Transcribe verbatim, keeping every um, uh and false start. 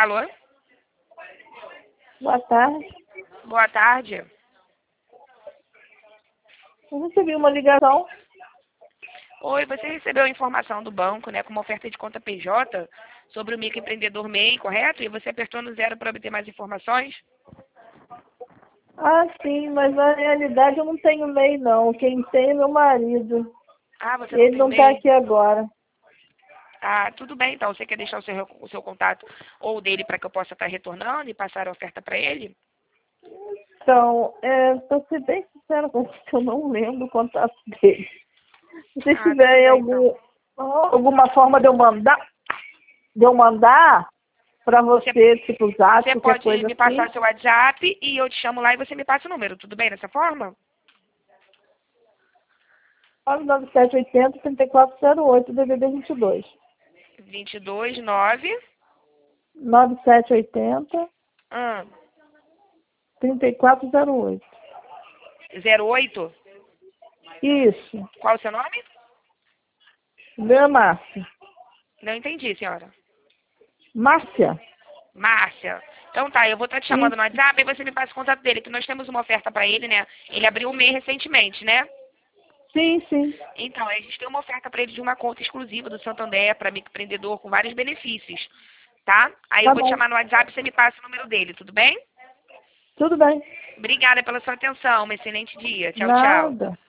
Alô? Boa tarde. Boa tarde. Eu recebi uma ligação. Oi, você recebeu a informação do banco, né, com uma oferta de conta P J sobre o microempreendedor M E I, correto? E você apertou no zero para obter mais informações? Ah, sim, mas na realidade eu não tenho M E I, não. Quem tem é meu marido. Ah, você não Ele tem não está M E I? aqui agora. Ah, tudo bem, então. Você quer deixar o seu, o seu contato ou o dele para que eu possa estar retornando e passar a oferta para ele? Então, é, para ser bem sincera com você, eu não lembro o contato dele. Se você Ah, tudo tiver bem, algum, então. alguma forma de eu mandar, de eu mandar para Você, você, tipo zap, você qualquer pode coisa me assim, passar seu WhatsApp e eu te chamo lá e você me passa o número. Tudo bem dessa forma? nove nove sete oito zero, três quatro zero oito, D D D vinte e dois. vinte e dois, nove. nove sete oito zero, Ah, três quatro zero oito. zero oito. Isso. Qual o seu nome? Meu é Márcia. Não entendi, senhora. Márcia? Márcia. Então tá, eu vou estar te chamando Isso. no WhatsApp e você me passa o contato dele, que nós temos uma oferta para ele, né? Ele abriu o M E I recentemente, né? Sim, sim. Então, a gente tem uma oferta para ele de uma conta exclusiva do Santander para microempreendedor com vários benefícios, tá? Aí eu Tá vou te bom. chamar no WhatsApp e você me passa o número dele, tudo bem? Tudo bem. Obrigada pela sua atenção, um excelente dia. Tchau, tchau. Nada.